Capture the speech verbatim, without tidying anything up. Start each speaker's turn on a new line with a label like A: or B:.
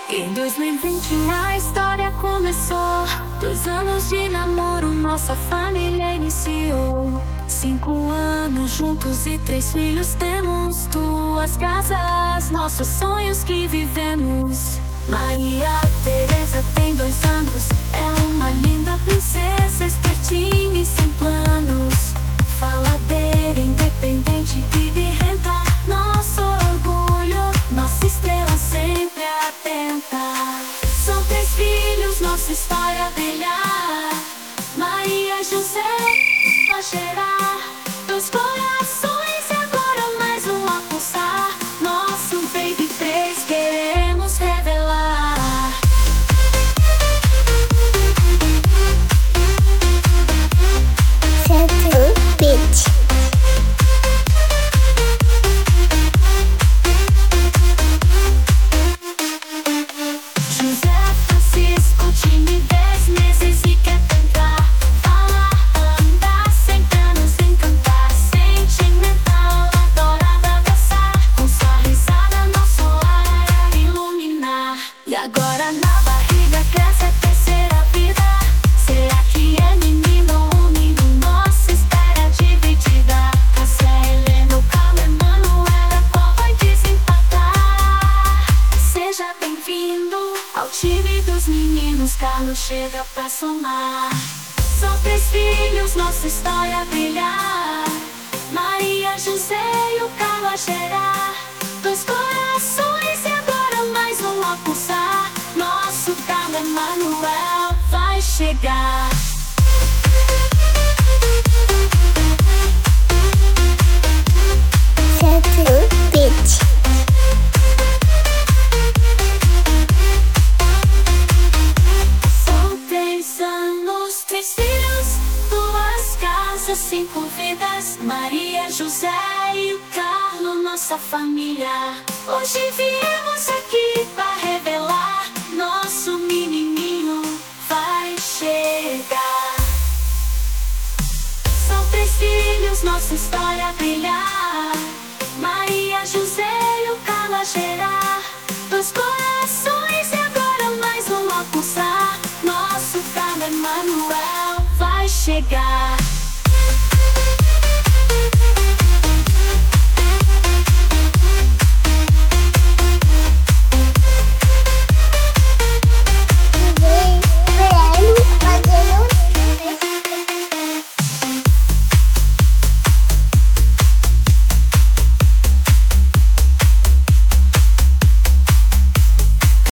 A: Em dois mil e vinte a história começou. Dois anos de namoro, nossa família iniciou. Cinco anos juntos e três filhos temos. Duas casas, nossos sonhos que vivemos. Maria Teresa tem dois anos, é uma linda princesa, espertinha e sem planos. Faladeira, independente, vive renta, nosso orgulho, nossa estrela sempre atenta. São três filhos, nossa história brilhar. Maria, José, a cheirar. Dois corações e agora mais um a pulsar. Nosso baby três queremos revelar.
B: Certo Beat.
A: José Francisco, timidez, meses e quer tentar falar, andar, sem planos, encantar, sentimental, adorava dançar, com sua risada nosso lar a iluminar. E agora na barriga cresce a terceira vida. Será que é menino ou menino? Nossa espera dividida. Cássia, Helena, o Carlos, Emanuela, qual vai desempatar? Seja bem-vindo ao time dos meninos, Carlos chega pra somar. São três filhos, nossa história brilhar. Maria, José e o Carlos a cheirar. Dois corações e agora mais um a pulsar. Nosso Carlos Emanuel vai chegar.
B: Certo Beat.
A: São três anos, três filhos, duas casas, cinco vidas. Maria, José e o Carlos, nossa família. Hoje viemos aqui pra revelar. Nosso menininho vai chegar. São três filhos, nossa história brilhar. Maria, José e o Carlos a cheirar. Dois corações